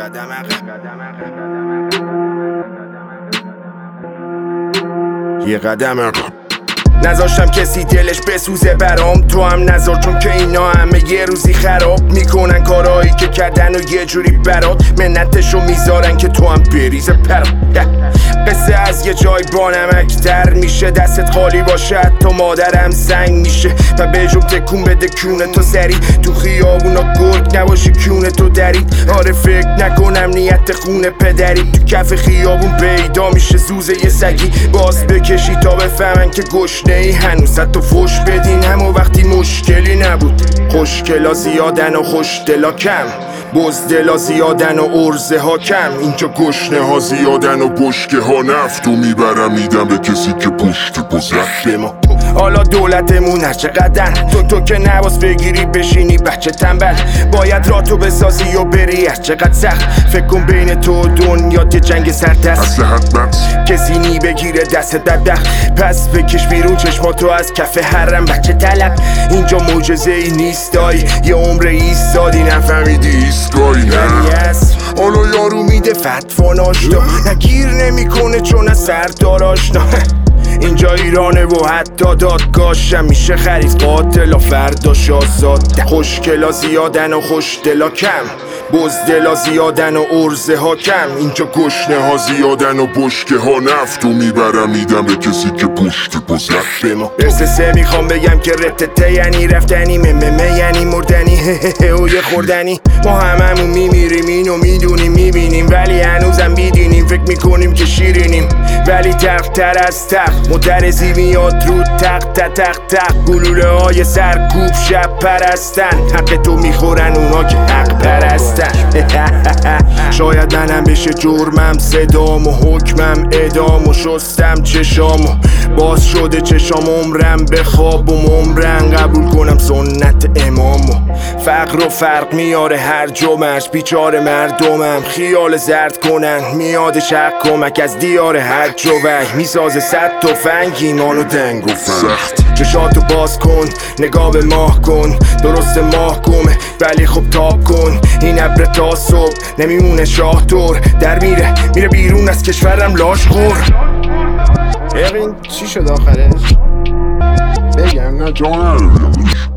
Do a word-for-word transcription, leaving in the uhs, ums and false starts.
قدم یه قدم عقب نذاشتم کسی دلش بسوزه برام، تو هم نذار، چون که اینا همه یه روزی خراب میکنن کارهایی که کردن و یه جوری برات منتشو میذارن که تو هم بریزه پرات. قصه از یه جای با نمکتر میشه، دستت خالی باشه حتی مادرم سنگ میشه و به جم تکون بده کونه تو سری تو خیابونا گرگ نباشی کونه تو درید. آره فکر نکنم نیت خونه پدری تو کف خیابون پیدا میشه زوزه یه سگی، باز بکشی تا بفهمن که گشنه ای هنوز حتی فوش بدین همو وقتی مشکلی نبود. خوشگلا زیادن و خوشدلا کم، بزدلا زیادن و ارزه ها کم، اینجا گشنه ها زیادن و بشکه ها نفتو میبرم میدم به کسی که پشت بزرگ به ما. حالا دولتمون هر چقدر تو تو که نواز بگیری بشینی بچه تنبل، باید راتو بسازی و بری هر چقدر سخت. فکر کن بین تو و دنیا یه جنگ سرتست، کسی نی بگیره دست ددخ، پس بکش بیرون چشماتو از کف حرم بچه طلب. اینجا معجزه ای نیست دایی، یه عمر ایستادی نفهمیدی ایستگاهی نه. حالا یارو میده فتوا ناشتا، نگیر نمیکنه چون از سردار آشنا. اینجا ایرانه و حتی دادگاهشم میشه خرید قاتل و فرداش آزاد. خوشگلا زیادن و خوشدلا کم، بزدلا زیادن و ارزه ها کم، اینجا گشنه ها زیادن و بشکه ها نفتو میبرم میدم به کسی که پشت بزرگ به ما. رسسه میخوام بگم که رتته یعنی رفتنی، مممه یعنی مردنی، هه و یه خوردنی. ما هممون میمیریم اینو میدونیم میبینیم، ولی هنوزم بیدینیم فکر میکنیم که شیرینیم، ولی تق تر از تق مترزی میاد رو تق تق تق تق. گلوله های سرکوب شب پرستن، حق تو میخورن اونا که حق پرستن. شاید منم بشه جرمم صدام و حکمم ادام و شستم چشام و باز شده چشام عمرم به خواب و عمرن قبول کنم سنت امامو. فقر و فرق میاره هر جمعش، بیچاره مردمم خیال زرد کنن میاد شق کمک از دیار حج و وحی، میسازه صد تفنگ ایمانو دنگ و سخت. چشاتو باز کن نگاه به ماه کن، درست ماه گمه ولی خب تاب کن، این ابر تا صبح نمیمونه شاه دور در میره میره بیرون از کشورم لاش خور. این چی شد آخرش؟ بگم نه جا نداره